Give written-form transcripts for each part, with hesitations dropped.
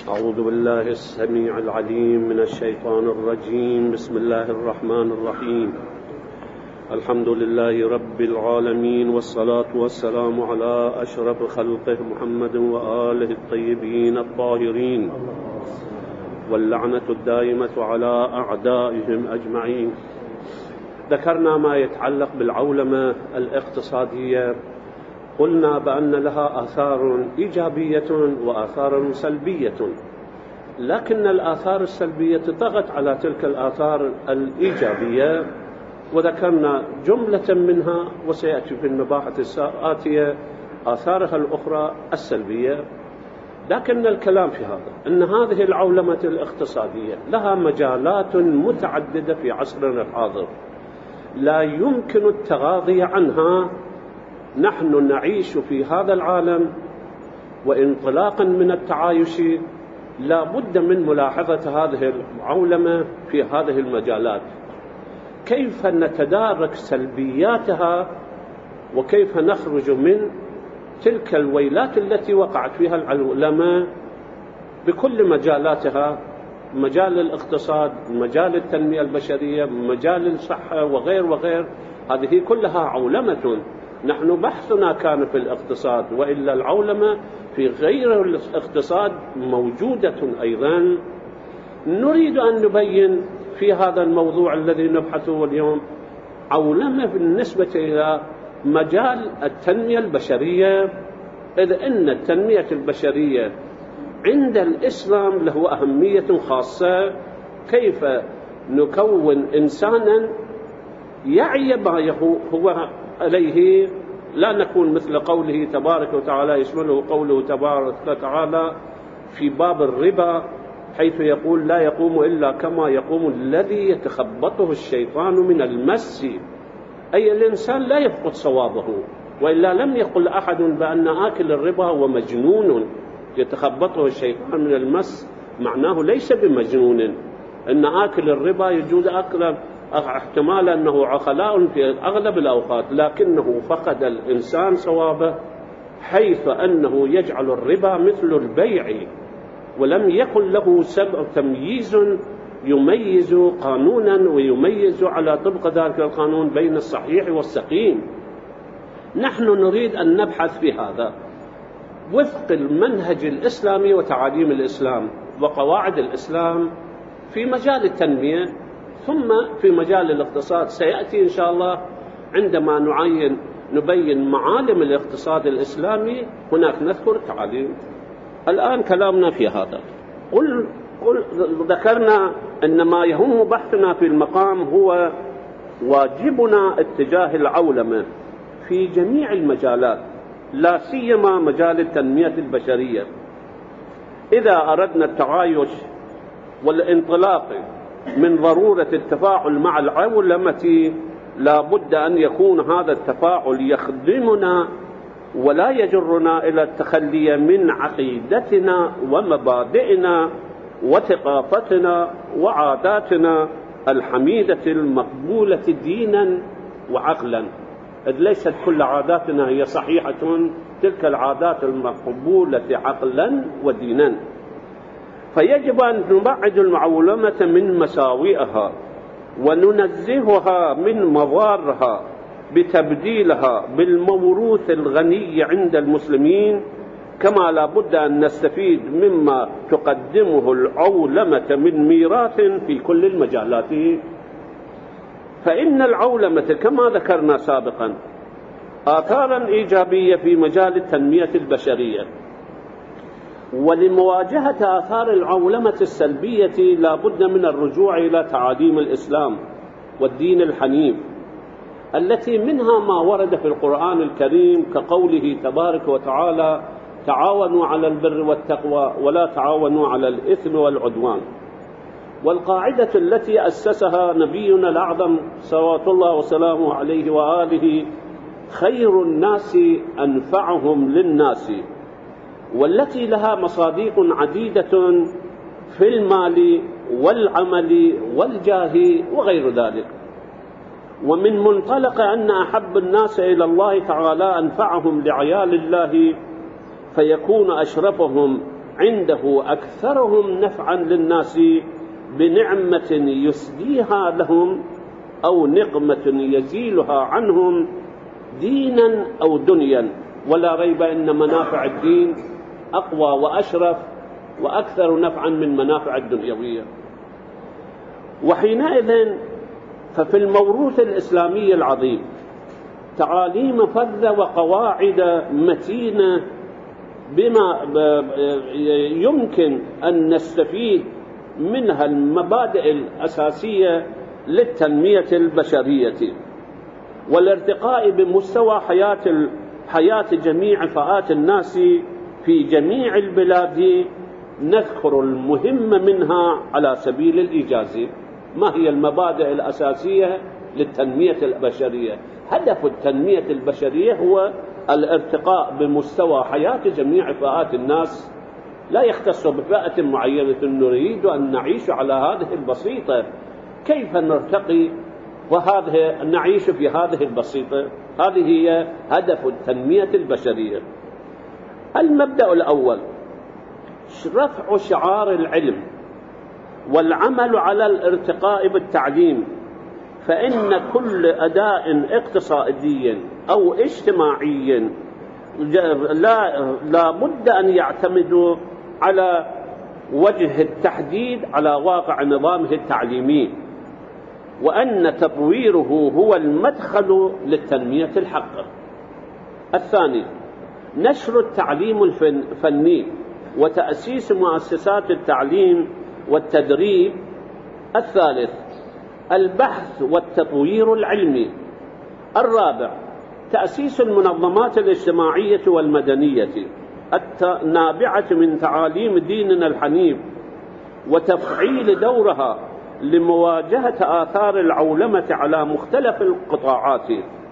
أعوذ بالله السميع العليم من الشيطان الرجيم. بسم الله الرحمن الرحيم. الحمد لله رب العالمين، والصلاة والسلام على أشرف خلقه محمد وآله الطيبين الطاهرين، واللعنة الدائمة على أعدائهم أجمعين. ذكرنا ما يتعلق بالعولمة الاقتصادية، قلنا بأن لها آثار إيجابية وآثار سلبية، لكن الآثار السلبية طغت على تلك الآثار الإيجابية، وذكرنا جملة منها، وسيأتي في المباحث الآتية آثارها الأخرى السلبية. لكن الكلام في هذا أن هذه العولمة الاقتصادية لها مجالات متعددة في عصرنا الحاضر، لا يمكن التغاضي عنها. نحن نعيش في هذا العالم، وانطلاقا من التعايش لا بد من ملاحظة هذه العولمة في هذه المجالات، كيف نتدارك سلبياتها، وكيف نخرج من تلك الويلات التي وقعت فيها العولمة بكل مجالاتها، مجال الاقتصاد، مجال التنمية البشرية، مجال الصحة وغير وغير. هذه كلها عولمة. نحن بحثنا كان في الاقتصاد، وإلا العولمة في غير الاقتصاد موجودة أيضا. نريد أن نبين في هذا الموضوع الذي نبحثه اليوم عولمة بالنسبة إلى مجال التنمية البشرية، إذ أن التنمية البشرية عند الإسلام له أهمية خاصة. كيف نكون إنسانا يعي ما هو عليه، لا نكون مثل قوله تبارك وتعالى، يشمله قوله تبارك وتعالى في باب الربا، حيث يقول: لا يقوم إلا كما يقوم الذي يتخبطه الشيطان من المس. أي الإنسان لا يفقد صوابه، وإلا لم يقل أحد بأن آكل الربا هو مجنون يتخبطه الشيطان من المس، معناه ليس بمجنون. أن آكل الربا يجوز أكل احتمال أنه عقلاء في أغلب الأوقات، لكنه فقد الإنسان صوابه، حيث أنه يجعل الربا مثل البيع، ولم يكن له سبب تمييز يميز قانونا ويميز على طبق ذلك القانون بين الصحيح والسقيم. نحن نريد أن نبحث في هذا وفق المنهج الإسلامي وتعاليم الإسلام وقواعد الإسلام في مجال التنمية، ثم في مجال الاقتصاد. سيأتي إن شاء الله عندما نبين معالم الاقتصاد الإسلامي، هناك نذكر تعاليم. الآن كلامنا في هذا، ذكرنا أن ما يهم بحثنا في المقام هو واجبنا اتجاه العولمة في جميع المجالات، لا سيما مجال التنمية البشرية. إذا أردنا التعايش والانطلاق من ضرورة التفاعل مع العولمة، لا بد أن يكون هذا التفاعل يخدمنا ولا يجرنا إلى التخلي من عقيدتنا ومبادئنا وثقافتنا وعاداتنا الحميدة المقبولة دينا وعقلا، إذ ليست كل عاداتنا هي صحيحة، تلك العادات المقبولة عقلا ودينا. فيجب أن نبعد العولمة من مساوئها وننزهها من مضارها بتبديلها بالموروث الغني عند المسلمين، كما لا بد أن نستفيد مما تقدمه العولمة من ميراث في كل المجالات. فإن العولمة كما ذكرنا سابقا آثارا إيجابية في مجال التنمية البشرية، ولمواجهة آثار العولمة السلبية لا بد من الرجوع إلى تعاليم الإسلام والدين الحنيف، التي منها ما ورد في القرآن الكريم كقوله تبارك وتعالى: تعاونوا على البر والتقوى ولا تعاونوا على الإثم والعدوان. والقاعدة التي أسسها نبينا الأعظم صلوات الله وسلامه عليه وآله: خير الناس أنفعهم للناس، والتي لها مصادق عديدة في المال والعمل والجاه وغير ذلك. ومن منطلق أن أحب الناس إلى الله تعالى أنفعهم لعيال الله، فيكون أشرفهم عنده أكثرهم نفعا للناس بنعمة يسديها لهم أو نقمة يزيلها عنهم دينا أو دنيا. ولا ريب أن منافع الدين أقوى وأشرف وأكثر نفعا من منافع الدنيوية. وحينئذ ففي الموروث الإسلامي العظيم تعاليم فذة وقواعد متينة بما يمكن أن نستفيد منها المبادئ الأساسية للتنمية البشرية والارتقاء بمستوى حياة جميع فئات الناس في جميع البلاد. نذكر المهم منها على سبيل الإيجاز. ما هي المبادئ الأساسية للتنمية البشرية؟ هدف التنمية البشرية هو الارتقاء بمستوى حياة جميع فئات الناس، لا يختص بفئة معينة. نريد أن نعيش على هذه البسيطة، كيف نرتقي وهذه نعيش في هذه البسيطة؟ هذه هي هدف التنمية البشرية. المبدأ الأول رفع شعار العلم والعمل على الارتقاء بالتعليم، فإن كل أداء اقتصادي أو اجتماعي لا بد أن يعتمد على وجه التحديد على واقع نظامه التعليمي، وأن تطويره هو المدخل للتنمية الحقة. الثاني نشر التعليم الفني وتأسيس مؤسسات التعليم والتدريب. الثالث البحث والتطوير العلمي. الرابع تأسيس المنظمات الاجتماعية والمدنية النابعة من تعاليم ديننا الحنيف وتفعيل دورها لمواجهة آثار العولمة على مختلف القطاعات.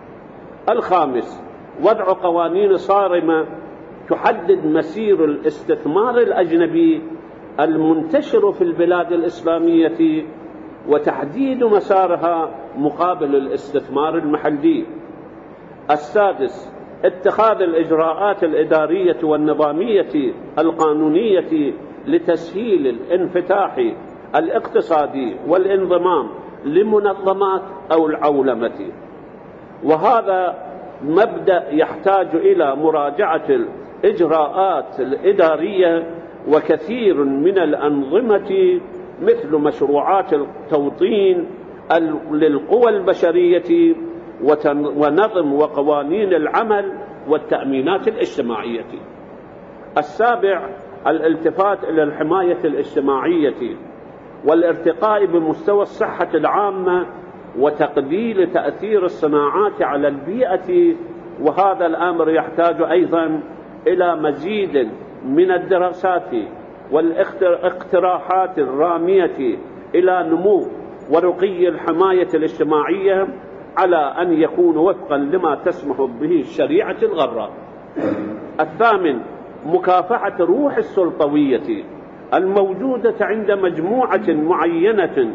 الخامس وضع قوانين صارمة تحدد مسير الاستثمار الأجنبي المنتشر في البلاد الإسلامية وتحديد مسارها مقابل الاستثمار المحلي. السادس اتخاذ الإجراءات الإدارية والنظامية القانونية لتسهيل الانفتاح الاقتصادي والانضمام لمنظمات أو العولمة. وهذا مبدأ يحتاج إلى مراجعة الإجراءات الإدارية، وكثير من الأنظمة مثل مشروعات التوطين للقوى البشرية ونظم وقوانين العمل والتأمينات الاجتماعية. السابع الالتفات إلى الحماية الاجتماعية والارتقاء بمستوى الصحة العامة وتقليل تأثير الصناعات على البيئة. وهذا الأمر يحتاج أيضا إلى مزيد من الدراسات والاقتراحات الرامية إلى نمو ورقي الحماية الاجتماعية على أن يكون وفقا لما تسمح به الشريعة الغراء. الثامن مكافحة روح السلطوية الموجودة عند مجموعة معينة،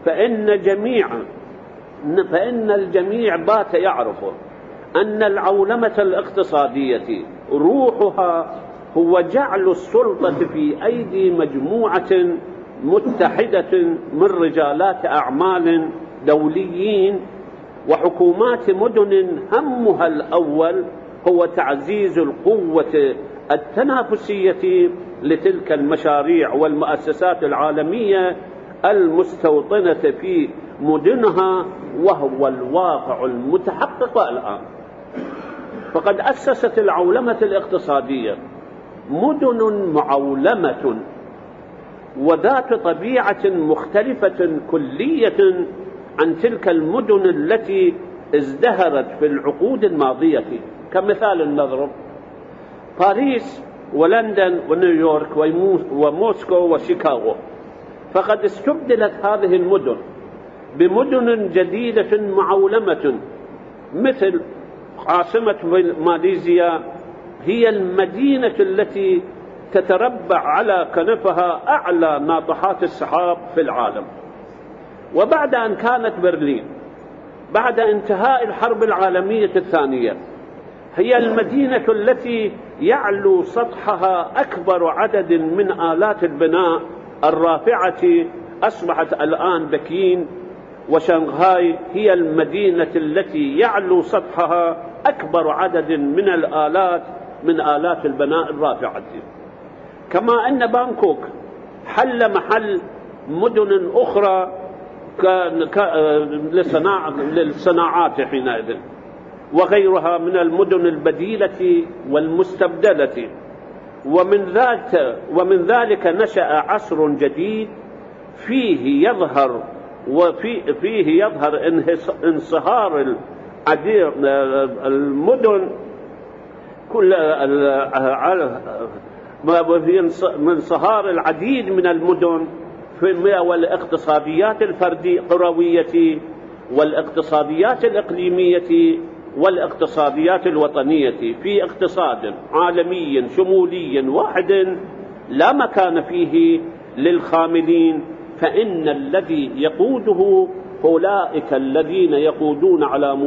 فإن الجميع بات يعرف أن العولمة الاقتصادية روحها هو جعل السلطة في أيدي مجموعة متحدة من رجالات أعمال دوليين وحكومات مدن همها الأول هو تعزيز القوة التنافسية لتلك المشاريع والمؤسسات العالمية المستوطنة في مدنها، وهو الواقع المتحقق الآن. فقد أسست العولمة الاقتصادية مدن معولمة وذات طبيعة مختلفة كلية عن تلك المدن التي ازدهرت في العقود الماضية. كمثال نضرب باريس ولندن ونيويورك وموسكو وشيكاغو، فقد استبدلت هذه المدن بمدن جديدة معولمة، مثل عاصمة ماليزيا هي المدينة التي تتربع على كنفها أعلى ناطحات السحاب في العالم. وبعد أن كانت برلين بعد انتهاء الحرب العالمية الثانية هي المدينة التي يعلو سطحها أكبر عدد من آلات البناء الرافعة. أصبحت الآن بكين وشنغهاي هي المدينة التي يعلو سطحها أكبر عدد من آلات البناء الرافعة. كما أن بانكوك حل محل مدن أخرى للصناعات حينئذ، وغيرها من المدن البديلة والمستبدلة. ومن ذلك نشأ عصر جديد فيه يظهر انصهار المدن انصهار العديد من المدن والاقتصاديات القروية والاقتصاديات الإقليمية والاقتصاديات الوطنية في اقتصاد عالمي شمولي واحد لا مكان فيه للخاملين، فإن الذي يقوده أولئك الذين يقودون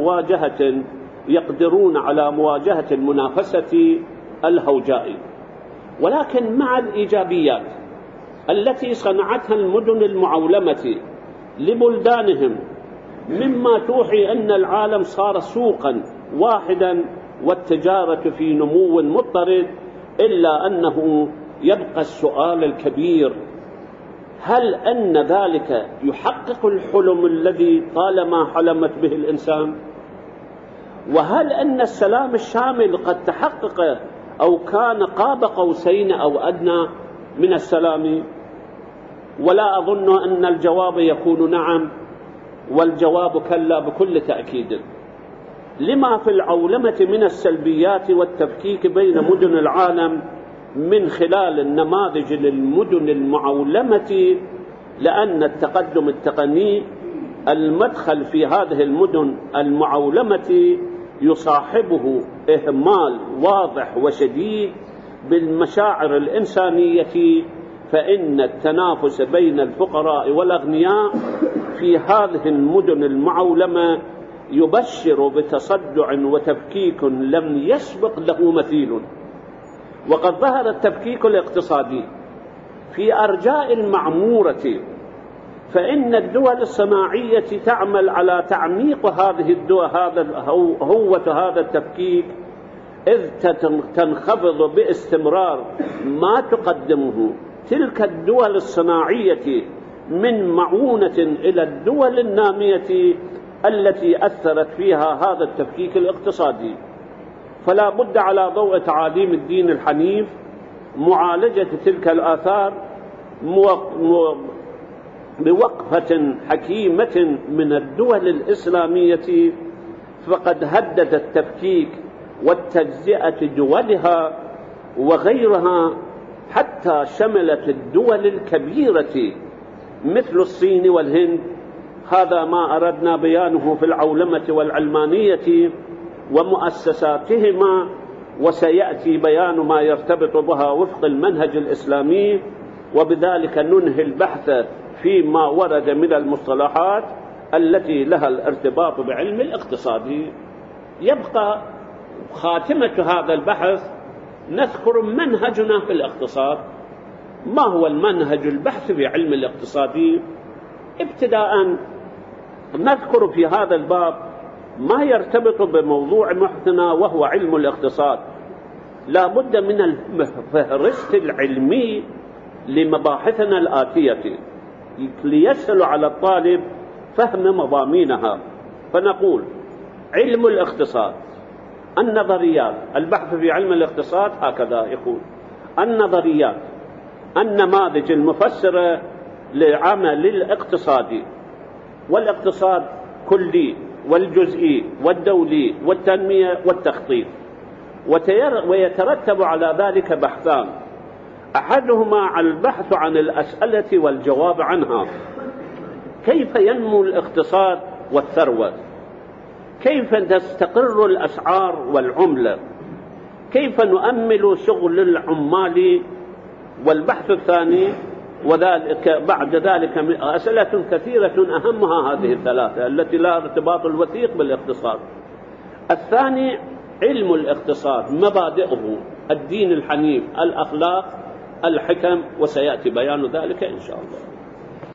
يقدرون على مواجهة المنافسة الهوجاء. ولكن مع الإيجابيات التي صنعتها المدن المعولمة لبلدانهم، مما توحي أن العالم صار سوقا واحدا والتجارة في نمو مضطرد، إلا أنه يبقى السؤال الكبير: هل أن ذلك يحقق الحلم الذي طالما حلمت به الإنسان؟ وهل أن السلام الشامل قد تحقق أو كان قاب قوسين أو أدنى من السلام؟ ولا أظن أن الجواب يكون نعم، والجواب كلا بكل تأكيد. لما في العولمة من السلبيات والتفكيك بين مدن العالم من خلال النماذج للمدن المعولمة، لأن التقدم التقني المدخل في هذه المدن المعولمة يصاحبه إهمال واضح وشديد بالمشاعر الإنسانية، فإن التنافس بين الفقراء والأغنياء في هذه المدن المعولمة يبشر بتصدع وتفكيك لم يسبق له مثيل. وقد ظهر التفكيك الاقتصادي في أرجاء المعمورة، فإن الدول الصناعية تعمل على تعميق هذه الدول هذا التفكيك، إذ تنخفض باستمرار ما تقدمه تلك الدول الصناعية من معونة إلى الدول النامية التي أثرت فيها هذا التفكيك الاقتصادي. فلا بد على ضوء تعاليم الدين الحنيف معالجة تلك الآثار بوقفة حكيمة من الدول الإسلامية، فقد هدد التفكيك والتجزئة دولها وغيرها حتى شملت الدول الكبيرة مثل الصين والهند. هذا ما أردنا بيانه في العولمة والعلمانية ومؤسساتهما، وسيأتي بيان ما يرتبط بها وفق المنهج الإسلامي، وبذلك ننهي البحث فيما ورد من المصطلحات التي لها الارتباط بعلم الاقتصاد. يبقى خاتمة هذا البحث نذكر منهجنا في الاقتصاد. ما هو المنهج البحث في علم الاقتصاد؟ ابتداء نذكر في هذا الباب ما يرتبط بموضوع بحثنا وهو علم الاقتصاد. لا بد من الفهرست العلمي لمباحثنا الآتية ليسهل على الطالب فهم مضامينها. فنقول: علم الاقتصاد، النظريات. البحث في علم الاقتصاد هكذا يقول: النظريات، النماذج المفسرة لعمل الاقتصادي. والاقتصاد كلي والجزئي والدولي والتنمية والتخطيط، ويترتب على ذلك بحثان: أحدهما البحث عن الأسئلة والجواب عنها. كيف ينمو الاقتصاد والثروة؟ كيف تستقر الأسعار والعملة؟ كيف نؤمل شغل العمال؟ والبحث الثاني، وذلك بعد ذلك أسئلة كثيرة أهمها هذه الثلاثة التي لا ارتباط الوثيق بالاقتصاد. الثاني علم الاقتصاد مبادئه الدين الحنيف، الأخلاق، الحكم، وسيأتي بيان ذلك إن شاء الله.